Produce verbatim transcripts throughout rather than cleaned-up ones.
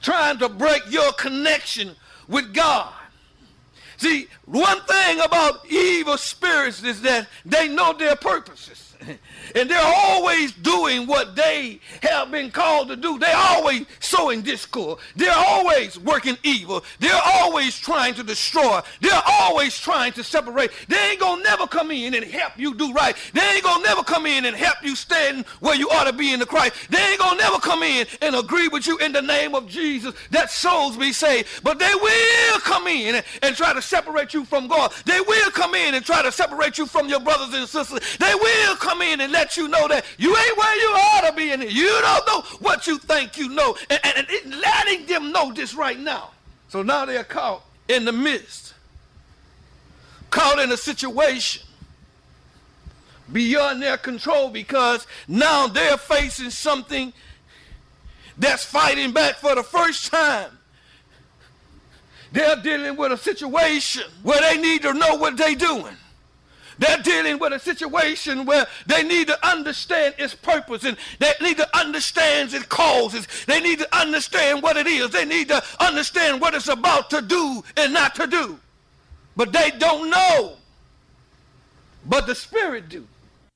trying to break your connection with God. See, one thing about evil spirits is that they know their purposes. And they're always doing what they have been called to do. They're always sowing discord. They're always working evil. They're always trying to destroy. They're always trying to separate. They ain't gonna never come in and help you do right. They ain't gonna never come in and help you stand where you ought to be in the Christ. They ain't gonna never come in and agree with you in the name of Jesus that souls be saved. But they will come in and, and try to separate you from God. They will come in and try to separate you from your brothers and sisters. They will come in and let you know that you ain't where you ought to be, and you don't know what you think you know, and, and, and letting them know this right now. So now they're caught in the midst, caught in a situation beyond their control, because now they're facing something that's fighting back for the first time. They're dealing with a situation where they need to know what they're doing. They're dealing with a situation where they need to understand its purpose, and they need to understand its causes. They need to understand what it is. They need to understand what it's about to do and not to do. But they don't know. But the Spirit do.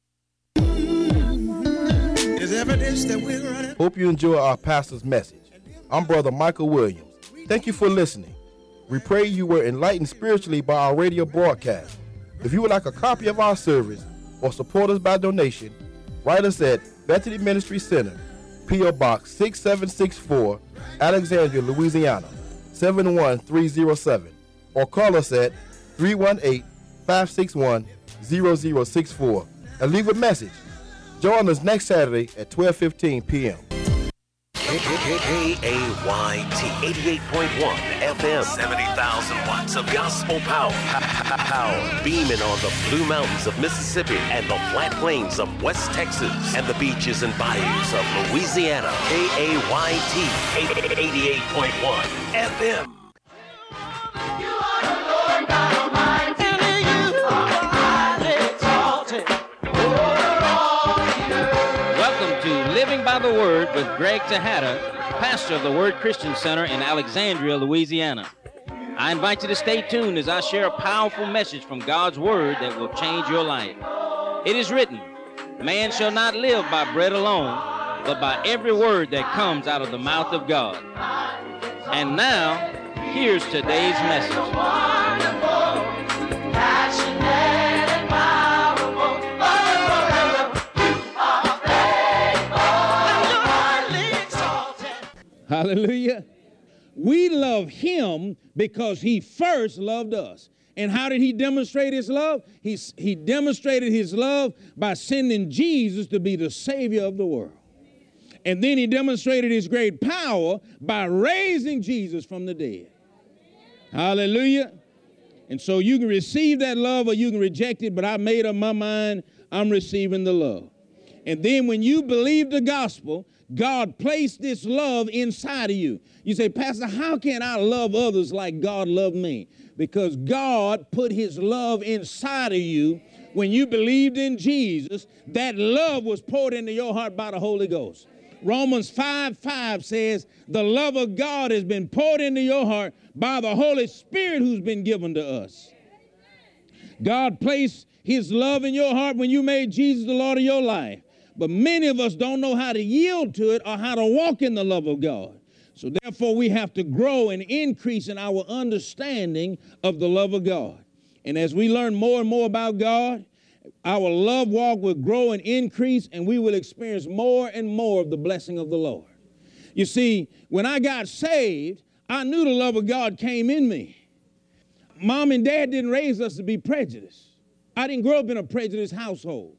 There's evidence that we're running. Hope you enjoy our pastor's message. I'm Brother Michael Williams. Thank you for listening. We pray you were enlightened spiritually by our radio broadcast. If you would like a copy of our service or support us by donation, write us at Bethany Ministry Center, P O Box six seven six four, Alexandria, Louisiana, seven one three zero seven, or call us at three one eight, five six one, zero zero six four and leave a message. Join us next Saturday at twelve fifteen p.m. K A Y T eighty-eight point one F M, seventy thousand watts of gospel power. Power beaming on the Blue Mountains of Mississippi and the flat plains of West Texas and the beaches and bayous of Louisiana. K A Y T eighty-eight point one F M. You are the Lord God Almighty, and you are highly exalted over all the earth. Welcome to Living by the Word with Greg Tejada, pastor of the Word Christian Center in Alexandria, Louisiana. I invite you to stay tuned as I share a powerful message from God's Word that will change your life. It is written, man shall not live by bread alone, but by every word that comes out of the mouth of God. And now, here's today's message. Hallelujah. We love him because he first loved us. And how did he demonstrate his love? He, he demonstrated his love by sending Jesus to be the Savior of the world. And then he demonstrated his great power by raising Jesus from the dead. Hallelujah. And so you can receive that love or you can reject it, but I made up my mind, I'm receiving the love. And then when you believe the gospel, God placed this love inside of you. You say, Pastor, how can I love others like God loved me? Because God put his love inside of you. When you believed in Jesus, that love was poured into your heart by the Holy Ghost. Romans five five says, the love of God has been poured into your heart by the Holy Spirit who's been given to us. God placed his love in your heart when you made Jesus the Lord of your life. But many of us don't know how to yield to it or how to walk in the love of God. So therefore, we have to grow and increase in our understanding of the love of God. And as we learn more and more about God, our love walk will grow and increase, and we will experience more and more of the blessing of the Lord. You see, when I got saved, I knew the love of God came in me. Mom and Dad didn't raise us to be prejudiced. I didn't grow up in a prejudiced household.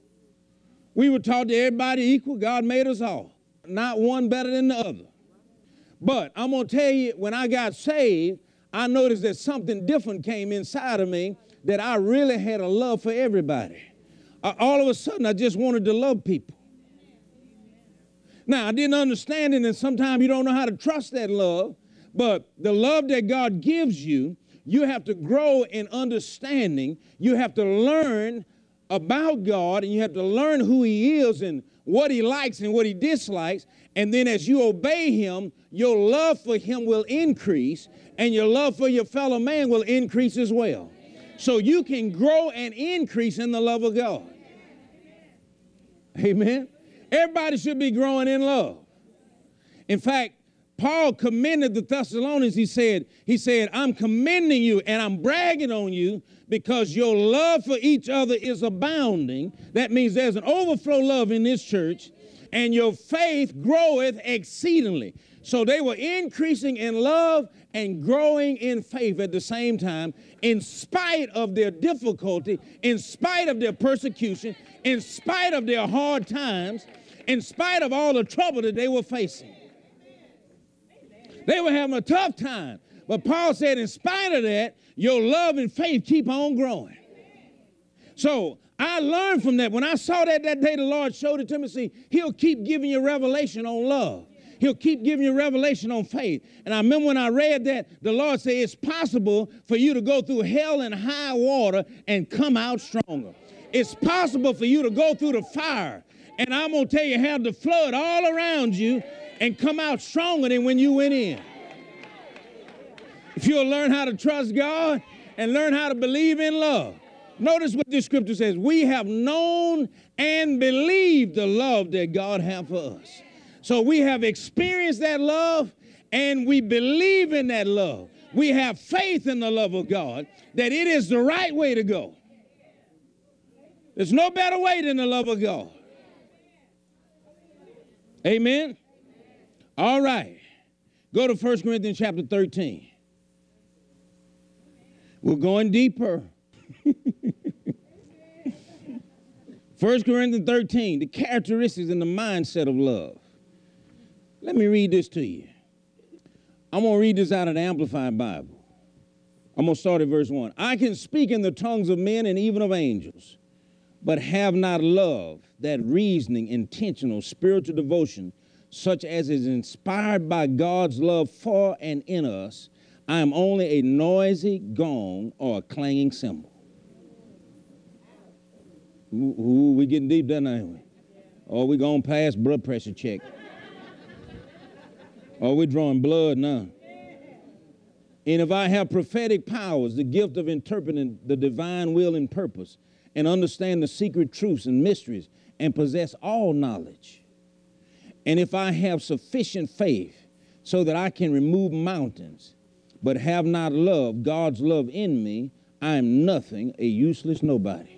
We were taught that everybody equal. God made us all. Not one better than the other. But I'm going to tell you, when I got saved, I noticed that something different came inside of me, that I really had a love for everybody. Uh, all of a sudden, I just wanted to love people. Now, I didn't understand it, and sometimes you don't know how to trust that love. But the love that God gives you, you have to grow in understanding. You have to learn about God, and you have to learn who he is and what he likes and what he dislikes, And then as you obey him, your love for him will increase, and your love for your fellow man will increase as well. So you can grow and increase in the love of God. Amen. Everybody should be growing in love. In fact, Paul commended the Thessalonians. He said, he said, I'm commending you and I'm bragging on you because your love for each other is abounding. That means there's an overflow love in this church, and your faith groweth exceedingly. So they were increasing in love and growing in faith at the same time, in spite of their difficulty, in spite of their persecution, in spite of their hard times, in spite of all the trouble that they were facing. They were having a tough time. But Paul said, in spite of that, your love and faith keep on growing. So I learned from that. When I saw that that day, the Lord showed it to me. See, he'll keep giving you revelation on love. He'll keep giving you revelation on faith. And I remember when I read that, the Lord said it's possible for you to go through hell and high water and come out stronger. It's possible for you to go through the fire. And I'm going to tell you, have the flood all around you and come out stronger than when you went in. If you'll learn how to trust God and learn how to believe in love. Notice what this scripture says. We have known and believed the love that God has for us. So we have experienced that love and we believe in that love. We have faith in the love of God that it is the right way to go. There's no better way than the love of God. Amen. All right. Go to First Corinthians chapter thirteen. We're going deeper. First Corinthians thirteen, the characteristics and the mindset of love. Let me read this to you. I'm going to read this out of the Amplified Bible. I'm going to start at verse one. I can speak in the tongues of men and even of angels, but have not love, that reasoning, intentional, spiritual devotion, such as is inspired by God's love for and in us. I am only a noisy gong or a clanging cymbal. Ooh, ooh, we getting deep, down there. Or we going past blood pressure check. Or we drawing blood now. And if I have prophetic powers, the gift of interpreting the divine will and purpose, and understand the secret truths and mysteries, and possess all knowledge, and if I have sufficient faith so that I can remove mountains, but have not love, God's love in me, I am nothing, a useless nobody.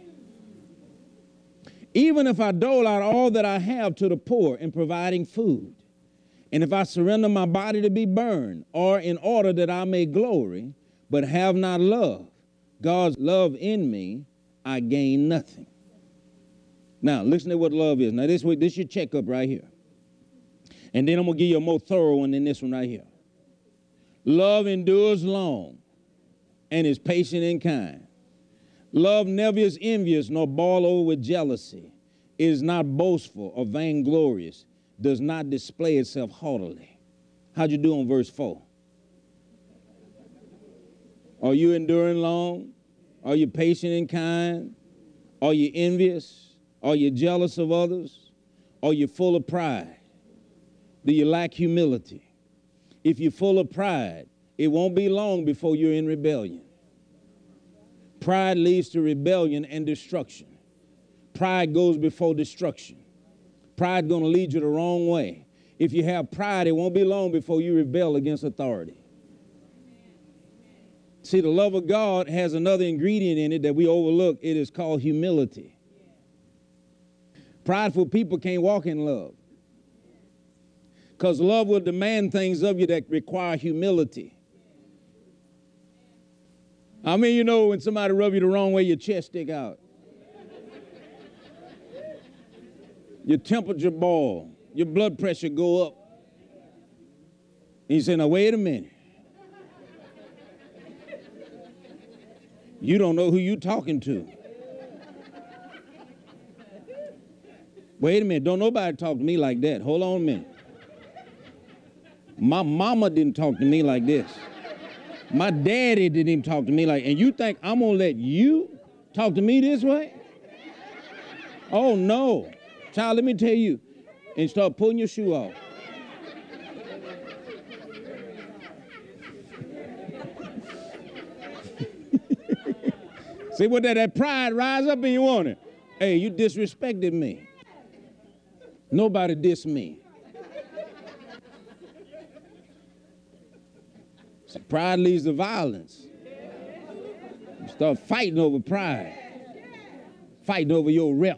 Even if I dole out all that I have to the poor in providing food, and if I surrender my body to be burned, or in order that I may glory, but have not love, God's love in me, I gain nothing. Now, listen to what love is. Now, this, this is your checkup right here. And then I'm going to give you a more thorough one than this one right here. Love endures long and is patient and kind. Love never is envious nor boiled over with jealousy. It is not boastful or vainglorious. Does not display itself haughtily. How'd you do on verse four? Are you enduring long? Are you patient and kind? Are you envious? Are you jealous of others? Are you full of pride? Do you lack humility? If you're full of pride, it won't be long before you're in rebellion. Pride leads to rebellion and destruction. Pride goes before destruction. Pride going to lead you the wrong way. If you have pride, it won't be long before you rebel against authority. See, the love of God has another ingredient in it that we overlook. It is called humility. Prideful people can't walk in love, because love will demand things of you that require humility. I mean, you know, when somebody rub you the wrong way, your chest stick out. Your temperature boil. Your blood pressure go up. And you say, now, wait a minute. You don't know who you're talking to. Wait a minute. Don't nobody talk to me like that. Hold on a minute. My mama didn't talk to me like this. My daddy didn't even talk to me like, and you think I'm going to let you talk to me this way? Oh, no. Child, let me tell you, and start pulling your shoe off. See what that, that pride rise up in you, won't it? Hey, you disrespected me. Nobody diss me. See, pride leads to violence. You start fighting over pride. Fighting over your rep.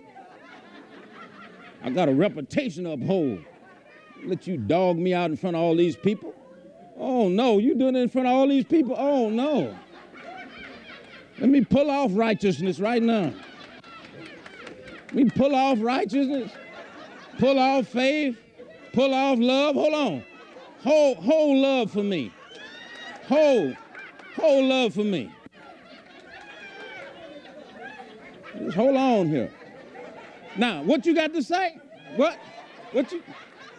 I got a reputation to uphold. Let you dog me out in front of all these people? Oh, no, you doing it in front of all these people? Oh, no. Let me pull off righteousness right now. Let me pull off righteousness, pull off faith, pull off love. Hold on. Hold, hold love for me. Hold, hold love for me. Just hold on here. Now, what you got to say? What? What you?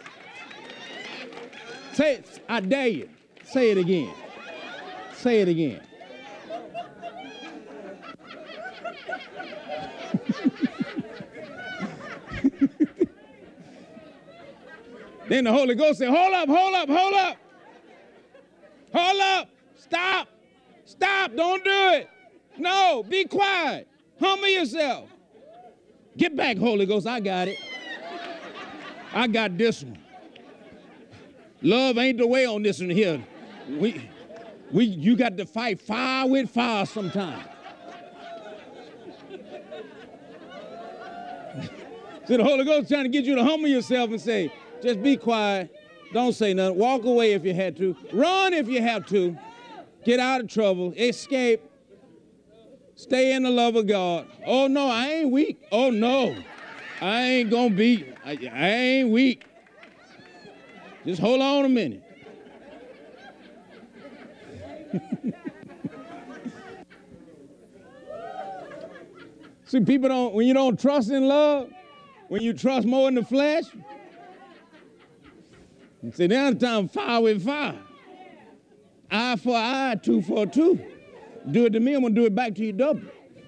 Say it. I dare you. Say it again. Say it again. Then the Holy Ghost said, hold up, hold up, hold up. Hold up. Stop. Stop. Don't do it. No, be quiet. Humble yourself. Get back, Holy Ghost. I got it. I got this one. Love ain't the way on this one here. We, we, you got to fight fire with fire sometime. So the Holy Ghost trying to get you to humble yourself and say, just be quiet. Don't say nothing. Walk away if you had to. Run if you have to. Get out of trouble. Escape. Stay in the love of God. Oh, no, I ain't weak. Oh, no. I ain't going to be. I, I ain't weak. Just hold on a minute. See, people don't, when you don't trust in love, when you trust more in the flesh, see, now it's time fire with fire. Eye for eye, two for two. Do it to me, I'm going to do it back to you double.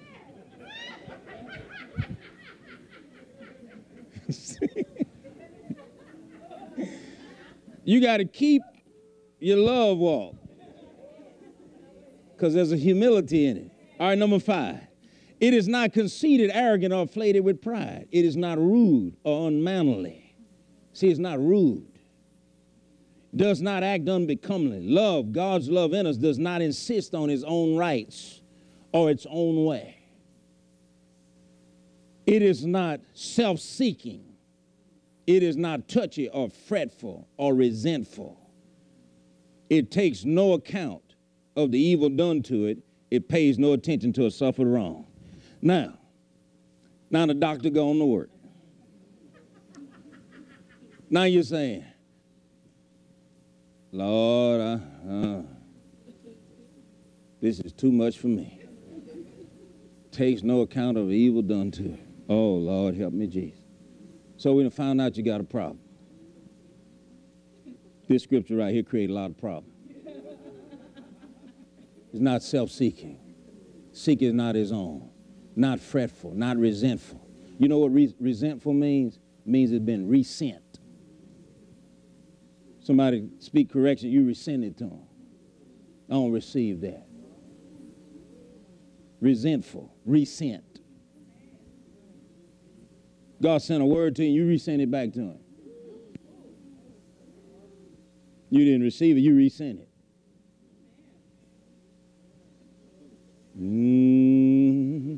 You got to keep your love walk because there's a humility in it. All right, number five. It is not conceited, arrogant, or inflated with pride. It is not rude or unmannerly. See, it's not rude. Does not act unbecomingly. Love, God's love in us, does not insist on its own rights or its own way. It is not self-seeking. It is not touchy or fretful or resentful. It takes no account of the evil done to it. It pays no attention to a suffered wrong. Now, now the doctor gone to work. Now you're saying, Lord, uh, uh, this is too much for me. Takes no account of the evil done to it. Oh, Lord, help me, Jesus. So we found out you got a problem. This scripture right here created a lot of problems. It's not self-seeking. Seek is not his own. Not fretful, not resentful. You know what re- resentful means? It means it's been resent. Somebody speak correction, you resent it to them. I don't receive that. Resentful, resent. God sent a word to you, you resent it back to him. You didn't receive it, you resent it. Mm.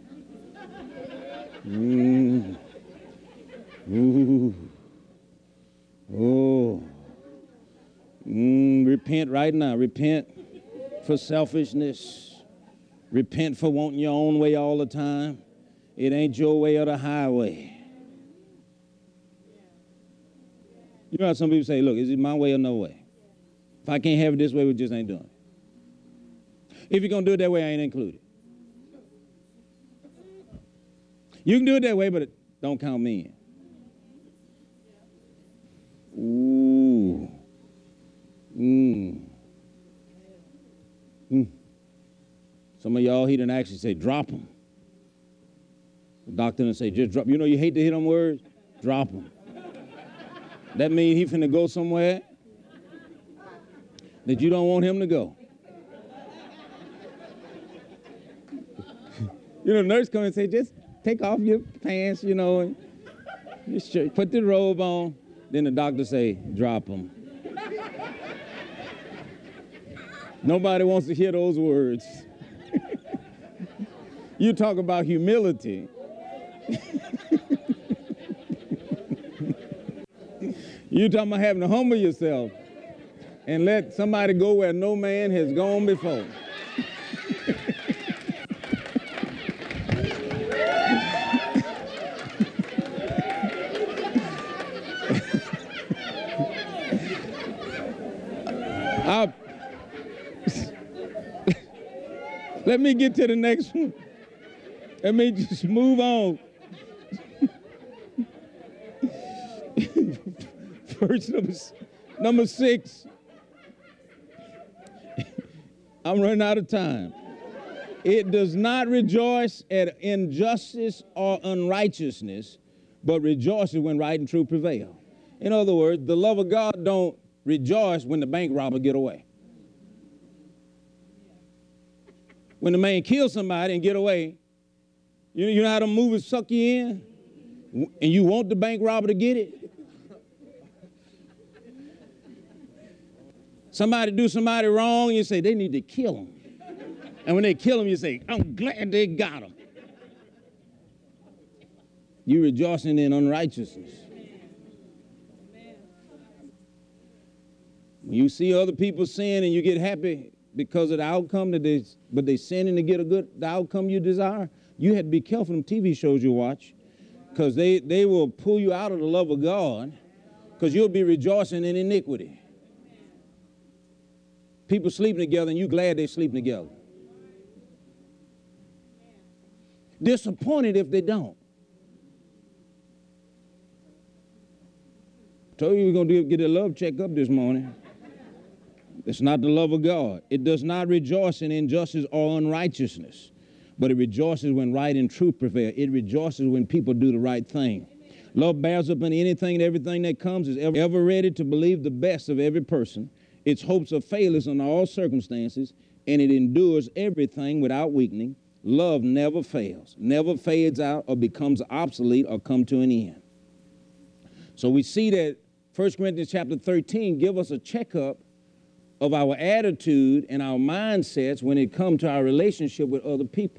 Mm. Ooh. Oh. Mm. Repent right now. Repent for selfishness. Repent for wanting your own way all the time. It ain't your way or the highway. You know how some people say, look, is it my way or no way? If I can't have it this way, we just ain't doing it. If you're going to do it that way, I ain't included. You can do it that way, but don't count me in. Ooh. Mm. Mm. Some of y'all, he didn't actually say, drop them. The doctor didn't say, just drop. You know you hate to hear them words? Drop them. That means he finna go somewhere that you don't want him to go. You know, nurse come and say, just take off your pants, you know, and just put the robe on. Then the doctor say, drop them. Nobody wants to hear those words. You talk about humility. You talking about having to humble yourself and let somebody go where no man has gone before. I'll, let me get to the next one. Let me just move on. Verse number, number six. I'm running out of time. It does not rejoice at injustice or unrighteousness, but rejoices when right and true prevail. In other words, the love of God don't rejoice when the bank robber get away. When the man kills somebody and get away, you, you know how the movies suck you in? And you want the bank robber to get it? Somebody do somebody wrong, you say, they need to kill him. And when they kill him, you say, I'm glad they got him. You rejoicing in unrighteousness. When you see other people sin and you get happy because of the outcome that they, but they sinning to get a good, the outcome you desire, you had to be careful in T V shows you watch, because they, they will pull you out of the love of God, because you'll be rejoicing in iniquity. People sleeping together and you glad they're sleeping together. Disappointed if they don't. Told you we're going to get a love checkup this morning. It's not the love of God. It does not rejoice in injustice or unrighteousness, but it rejoices when right and truth prevail. It rejoices when people do the right thing. Love bears up in anything and everything that comes, is ever, ever ready to believe the best of every person. Its hopes are failures in all circumstances, and it endures everything without weakening. Love never fails, never fades out or becomes obsolete or come to an end. So we see that First Corinthians chapter thirteen give us a checkup of our attitude and our mindsets when it comes to our relationship with other people.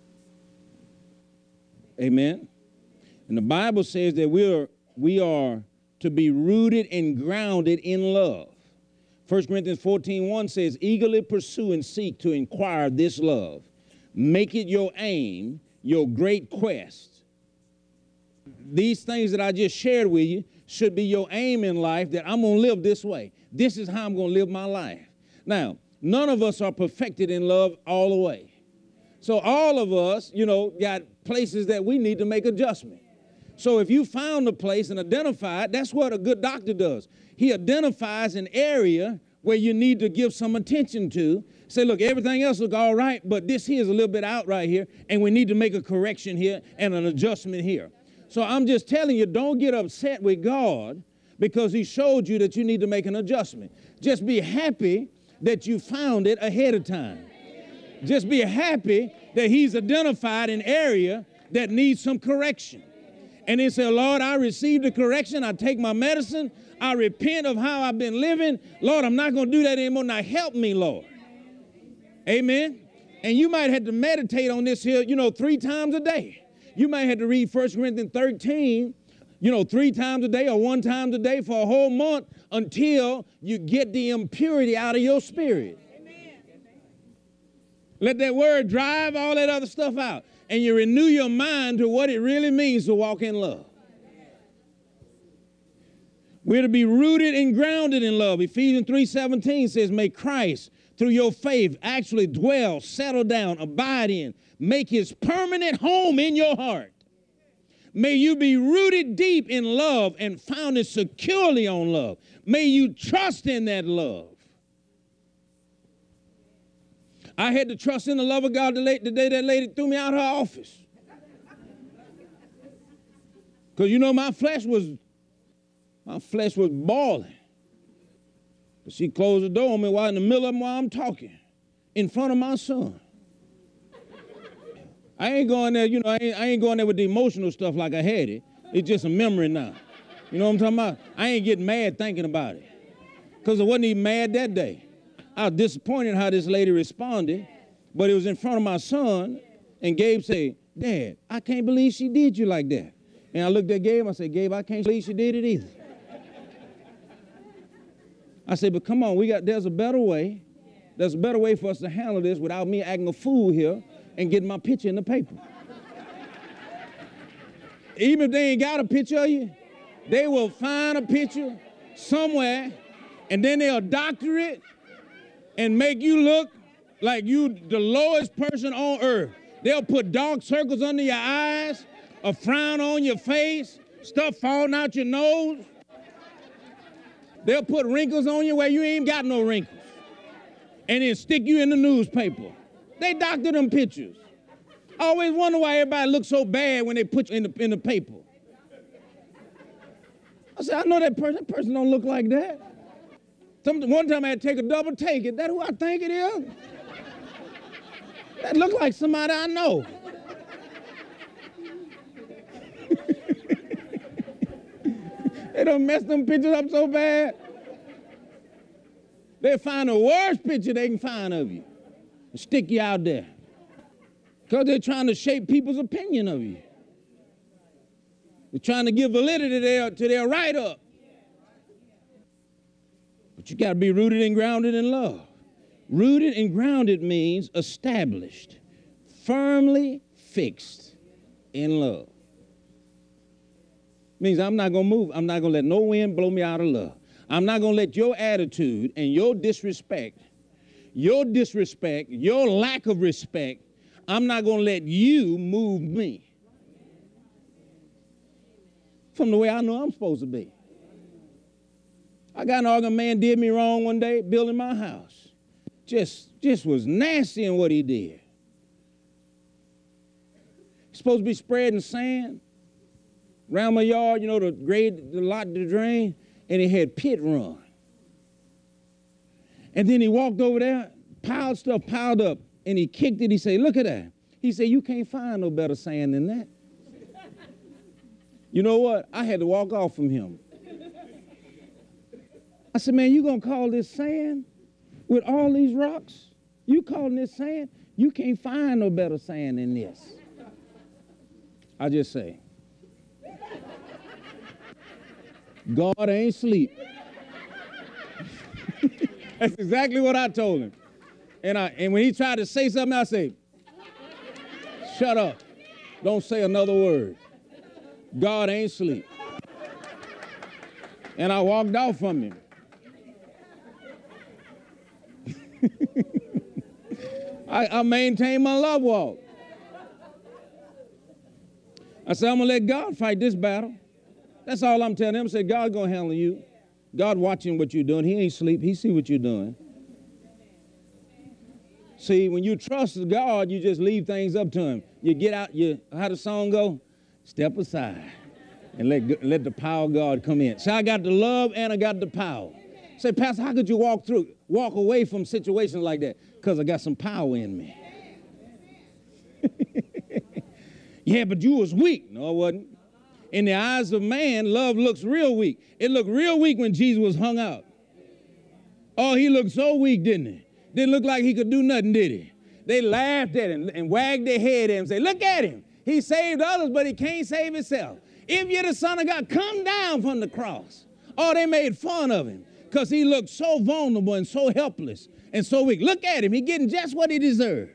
Amen. And the Bible says that we are, we are to be rooted and grounded in love. First Corinthians fourteen one says, eagerly pursue and seek to inquire this love. Make it your aim, your great quest. These things that I just shared with you should be your aim in life, that I'm going to live this way. This is how I'm going to live my life. Now, none of us are perfected in love all the way. So all of us, you know, got places that we need to make adjustment. So if you found a place and identified, that's what a good doctor does. He identifies an area where you need to give some attention to. Say, look, everything else look all right, but this here is a little bit out right here, and we need to make a correction here and an adjustment here. So I'm just telling you, don't get upset with God because he showed you that you need to make an adjustment. Just be happy that you found it ahead of time. Just be happy that he's identified an area that needs some correction. And then say, Lord, I received the correction. I take my medicine. I repent of how I've been living. Lord, I'm not going to do that anymore. Now help me, Lord. Amen. And you might have to meditate on this here, you know, three times a day. You might have to read First Corinthians thirteen, you know, three times a day or one time a day for a whole month until you get the impurity out of your spirit. Amen. Let that word drive all that other stuff out. And you renew your mind to what it really means to walk in love. We're to be rooted and grounded in love. Ephesians three seventeen says, may Christ, through your faith, actually dwell, settle down, abide in, make his permanent home in your heart. May you be rooted deep in love and founded securely on love. May you trust in that love. I had to trust in the love of God the day that lady threw me out of her office. Because, you know, my flesh was, my flesh was boiling. But she closed the door on me while in the middle of them while I'm talking, in front of my son. I ain't going there, you know, I ain't, I ain't going there with the emotional stuff like I had it. It's just a memory now. You know what I'm talking about? I ain't getting mad thinking about it. Because I wasn't even mad that day. I was disappointed how this lady responded, but it was in front of my son, and Gabe said, Dad, I can't believe she did you like that. And I looked at Gabe, I said, Gabe, I can't believe she did it either. I said, but come on, we got, there's a better way. There's a better way for us to handle this without me acting a fool here and getting my picture in the paper. Even if they ain't got a picture of you, they will find a picture somewhere, and then they'll doctor it and make you look like you the lowest person on earth. They'll put dark circles under your eyes, a frown on your face, stuff falling out your nose. They'll put wrinkles on you where you ain't got no wrinkles, and then stick you in the newspaper. They doctor them pictures. I always wonder why everybody looks so bad when they put you in the, in the paper. I said, I know that person. That person don't look like that. Some, one time I had to take a double take. Is that who I think it is? That look like somebody I know. They done messed them pictures up so bad. They find the worst picture they can find of you and stick you out there. Because they're trying to shape people's opinion of you. They're trying to give validity to their, to their write-up. But you got to be rooted and grounded in love. Rooted and grounded means established, firmly fixed in love. Means I'm not going to move. I'm not going to let no wind blow me out of love. I'm not going to let your attitude and your disrespect, your disrespect, your lack of respect, I'm not going to let you move me from the way I know I'm supposed to be. I got an argument, man did me wrong one day building my house. Just, just was nasty in what he did. He's supposed to be spreading sand around my yard, you know, to grade the lot to drain, and he had pit run. And then he walked over there, piled stuff piled up, and he kicked it. He said, look at that. He said, you can't find no better sand than that. You know what? I had to walk off from him. I said, man, you going to call this sand with all these rocks? You calling this sand? You can't find no better sand than this. I just say, God ain't sleep. That's exactly what I told him. And I and when he tried to say something, I say, shut up. Don't say another word. God ain't sleep. And I walked off from him. I, I maintained my love walk. I said, I'm going to let God fight this battle. That's all I'm telling him. I said, God's going to handle you. God watching what you're doing. He ain't sleep. He see what you're doing. See, when you trust God, you just leave things up to him. You get out, you, how the song go? Step aside and let, let the power of God come in. So I got the love and I got the power. Say, Pastor, how could you walk through, walk away from situations like that? Because I got some power in me. Yeah, but you was weak. No, I wasn't. In the eyes of man, love looks real weak. It looked real weak when Jesus was hung out. Oh, he looked so weak, didn't he? Didn't look like he could do nothing, did he? They laughed at him and wagged their head at him and said, look at him. He saved others, but he can't save himself. If you're the Son of God, come down from the cross. Oh, they made fun of him because he looked so vulnerable and so helpless and so weak. Look at him. He's getting just what he deserved.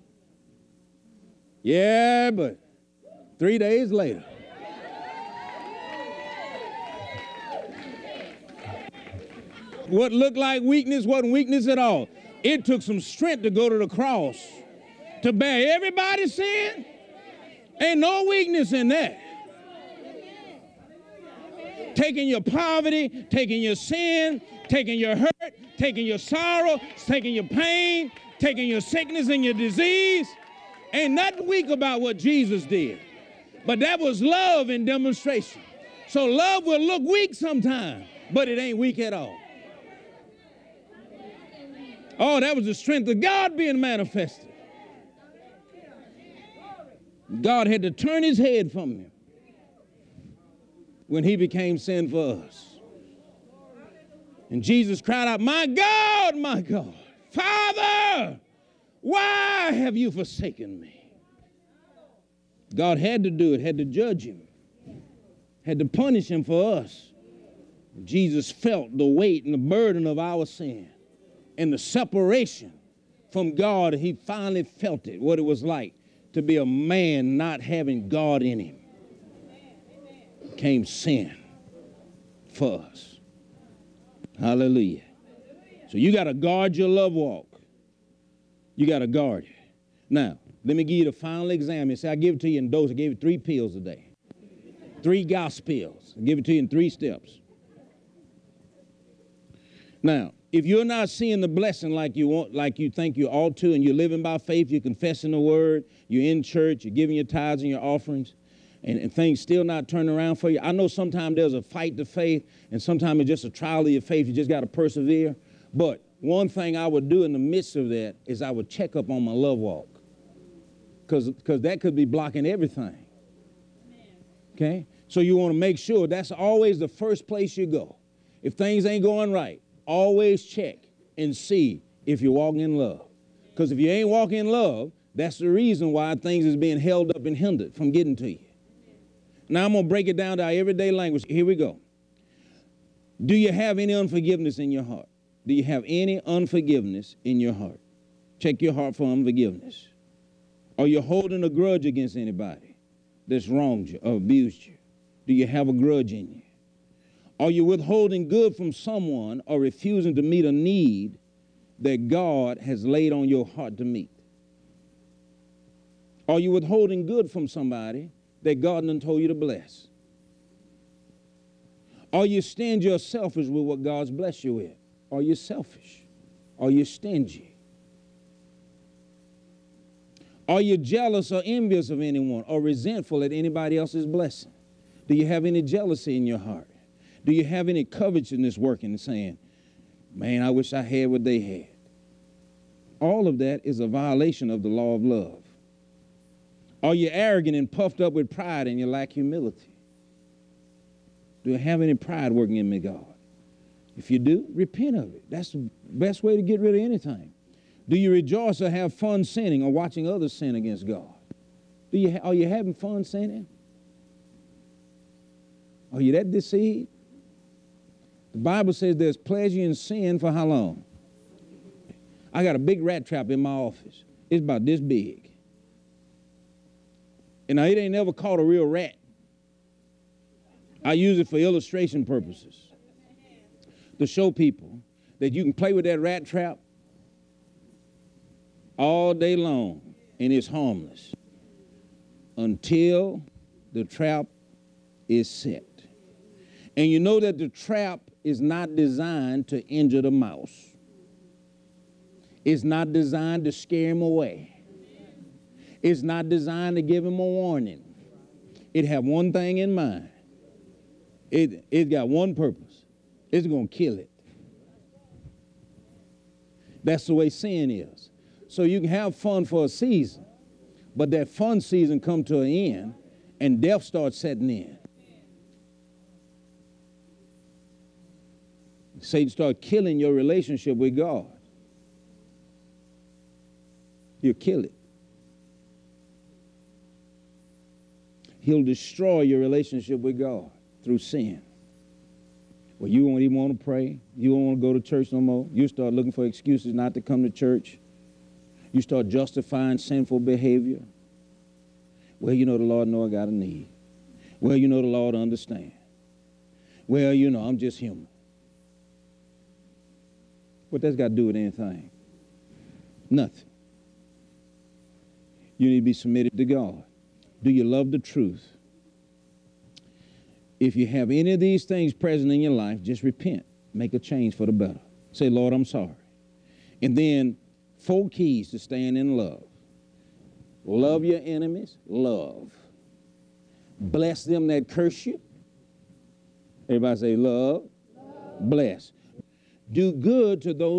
Yeah, but three days later, what looked like weakness wasn't weakness at all. It took some strength to go to the cross, to bear everybody's sin. Ain't no weakness in that. Taking your poverty, taking your sin, taking your hurt, taking your sorrow, taking your pain, taking your sickness and your disease. Ain't nothing weak about what Jesus did. But that was love in demonstration. So love will look weak sometimes, but it ain't weak at all. Oh, that was the strength of God being manifested. God had to turn his head from him when he became sin for us. And Jesus cried out, my God, my God, Father, why have you forsaken me? God had to do it, had to judge him, had to punish him for us. Jesus felt the weight and the burden of our sin and the separation from God. He finally felt it, what it was like to be a man not having God in him. Came sin for us. Hallelujah. So you got to guard your love walk. You got to guard it. Now, let me give you the final exam. You say, I give it to you in doses. I gave you three pills a day. Three gospels. I give it to you in three steps. Now, if you're not seeing the blessing like you want, like you think you ought to, and you're living by faith, you're confessing the word, you're in church, you're giving your tithes and your offerings, and, and things still not turning around for you. I know sometimes there's a fight to faith, and sometimes it's just a trial of your faith. You just got to persevere. But one thing I would do in the midst of that is I would check up on my love walk, because because that could be blocking everything. Okay? So you want to make sure that's always the first place you go. If things ain't going right, always check and see if you're walking in love. Because if you ain't walking in love, that's the reason why things is being held up and hindered from getting to you. Now I'm going to break it down to our everyday language. Here we go. Do you have any unforgiveness in your heart? Do you have any unforgiveness in your heart? Check your heart for unforgiveness. Are you holding a grudge against anybody that's wronged you or abused you? Do you have a grudge in you? Are you withholding good from someone or refusing to meet a need that God has laid on your heart to meet? Are you withholding good from somebody that God done told you to bless? Are you stingy or selfish with what God's blessed you with? Are you selfish? Are you stingy? Are you jealous or envious of anyone or resentful at anybody else's blessing? Do you have any jealousy in your heart? Do you have any covetousness working and saying, man, I wish I had what they had? All of that is a violation of the law of love. Are you arrogant and puffed up with pride and you lack humility? Do you have any pride working in me, God? If you do, repent of it. That's the best way to get rid of anything. Do you rejoice or have fun sinning or watching others sin against God? Do you ha- are you having fun sinning? Are you that deceived? The Bible says there's pleasure in sin for how long? I got a big rat trap in my office. It's about this big. And now it ain't never caught a real rat. I use it for illustration purposes, to show people that you can play with that rat trap all day long and it's harmless until the trap is set. And you know that the trap is not designed to injure the mouse. It's not designed to scare him away. It's not designed to give him a warning. It have one thing in mind. It, it got one purpose. It's going to kill it. That's the way sin is. So you can have fun for a season, but that fun season come to an end and death starts setting in. Satan start killing your relationship with God. He'll kill it. He'll destroy your relationship with God through sin. Well, you won't even want to pray. You won't want to go to church no more. You start looking for excuses not to come to church. You start justifying sinful behavior. Well, you know the Lord know I got a need. Well, you know the Lord understand. Well, you know, I'm just human. What that's got to do with anything? Nothing. You need to be submitted to God. Do you love the truth? If you have any of these things present in your life, just repent. Make a change for the better. Say, Lord, I'm sorry. And then four keys to staying in love. Love your enemies. Love. Bless them that curse you. Everybody say love. Love. Bless. Do good to those